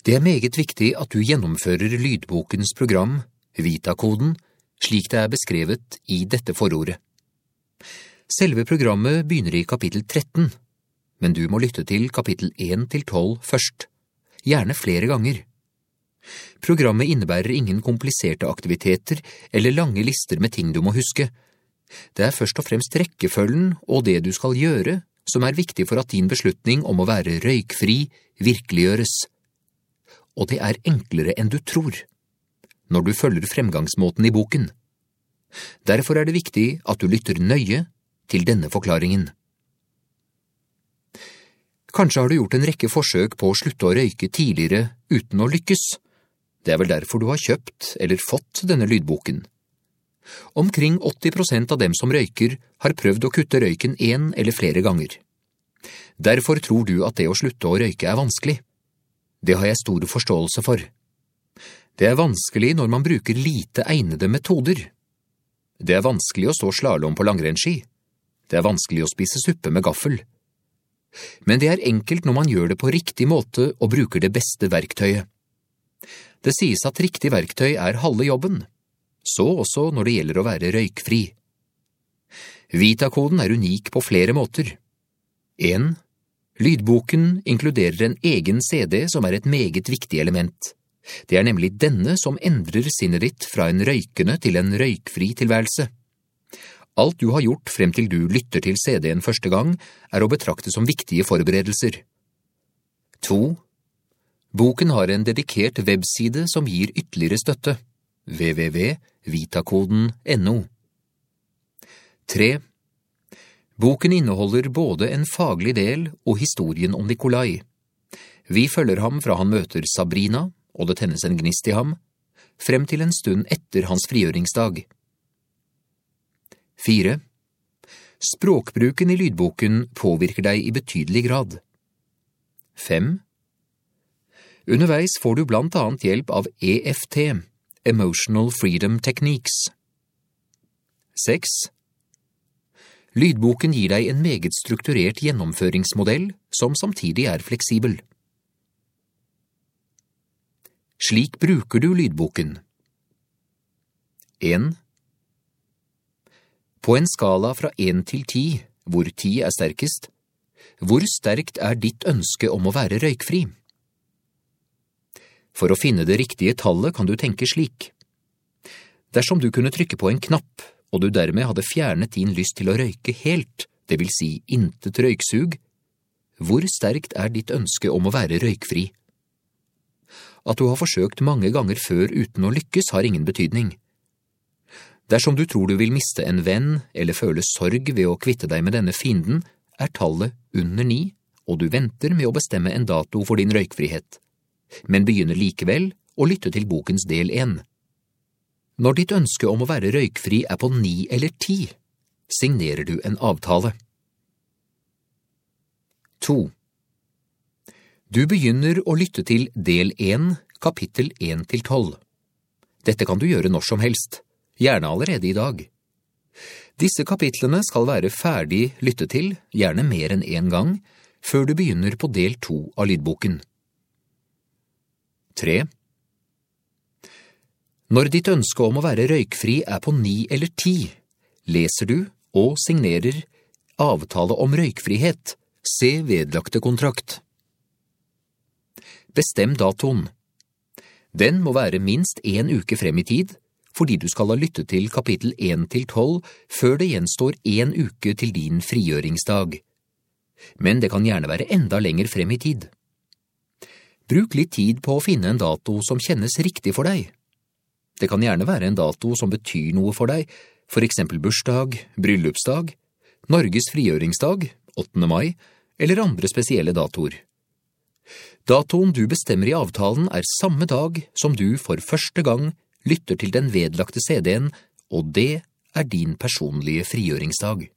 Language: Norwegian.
Det meget viktig at du gjennomfører lydbokens program, Vita-koden, slik det beskrevet i dette forordet. Selve programmet begynner i kapittel 13, men du må lytte til kapittel 1-12 først, gjerne flere ganger. Programmet innebærer ingen kompliserte aktiviteter eller lange lister med ting du må huske. Det først og fremst rekkefølgen og det du skal gjøre som viktig for at din beslutning om å være røykfri virkeliggjøres. Og det enklere enn du tror, når du følger fremgangsmåten i boken. Derfor det viktig at du lytter nøye til denne forklaringen. Kanskje har du gjort en rekke forsøk på å slutte å røyke tidligere uten å lykkes. Det vel derfor du har kjøpt eller fått denne lydboken. Omkring 80% av dem som røyker har prøvd å kutte røyken 1 eller flere ganger. Derfor tror du at det å slutte å røyke vanskelig. Det har jeg stor forståelse for. Det vanskelig når man bruker lite egnede metoder. Det vanskelig å stå slalom på langrennsski. Det vanskelig å spise suppe med gaffel. Men det enkelt når man gjør det på riktig måte og bruker det beste verktøyet. Det sies at riktig verktøy halve jobben, så også når det gjelder å være røykfri. Vita-koden unik på flere måter. 1. Lydboken inkluderer en egen CD som et meget viktig element. Det nemlig denne som endrer sinnet ditt fra en røykende til en røykfri tilværelse. Alt du har gjort frem til du lytter til CD-en første gang å betrakte som viktige forberedelser. 2. Boken har en dedikert webside som gir ytterligere støtte. www.vitakoden.no 3. Boken inneholder både en faglig del og historien om Nikolai. Vi følger ham fra han møter Sabrina, og det tennes en gnist i ham, frem til en stund etter hans frigjøringsdag. 4. Språkbruken i lydboken påvirker deg i betydelig grad. 5. Underveis får du blant annet hjelp av EFT, Emotional Freedom Techniques. 6. Lydboken gir deg en meget strukturert gjennomføringsmodell som samtidig fleksibel. Slik bruker du lydboken. 1. På en skala fra 1 til 10, hvor 10 sterkest, hvor sterkt ditt ønske om å være røykfri? For å finne det riktige tallet kan du tenke slik. Dersom du kunne trykke på en knapp, og du dermed hadde fjernet din lyst til å røyke helt, det vil si intet røyksug, hvor sterkt ditt ønske om å være røykfri? At du har forsøkt mange ganger før uten å lykkes har ingen betydning. Dersom du tror du vil miste en venn eller føle sorg ved å kvitte deg med denne fienden, tallet under 9, og du venter med å bestemme en dato for din røykfrihet, men begynner likevel å lytte til bokens del 1. Når ditt ønske om å være røykfri på 9 eller 10, signerer du en avtale. 2. Du begynner å lytte til del 1, kapittel 1-12. Dette kan du gjøre når som helst, gjerne allerede i dag. Disse kapitlene skal være ferdig lyttet til, gjerne mer enn en gang, før du begynner på del 2 av lydboken. 3. Når ditt ønske om å være røykfri på 9 eller 10, leser du og signerer avtale om røykfrihet, se vedlagte kontrakt. Bestem datoen. Den må være minst 1 uke frem i tid, fordi du skal ha lyttet til kapittel 1-12 før det gjenstår 1 uke til din frigjøringsdag. Men det kan gjerne være enda lenger frem i tid. Bruk litt tid på å finne en dato som kjennes riktig for deg. Det kan gjerne være en dato som betyr noe for deg, for eksempel bursdag, bryllupsdag, Norges frigjøringsdag, 8. mai, eller andre spesielle datoer. Datoen du bestemmer i avtalen samme dag som du for første gang lytter til den vedlagte CD-en, og det din personlige frigjøringsdag.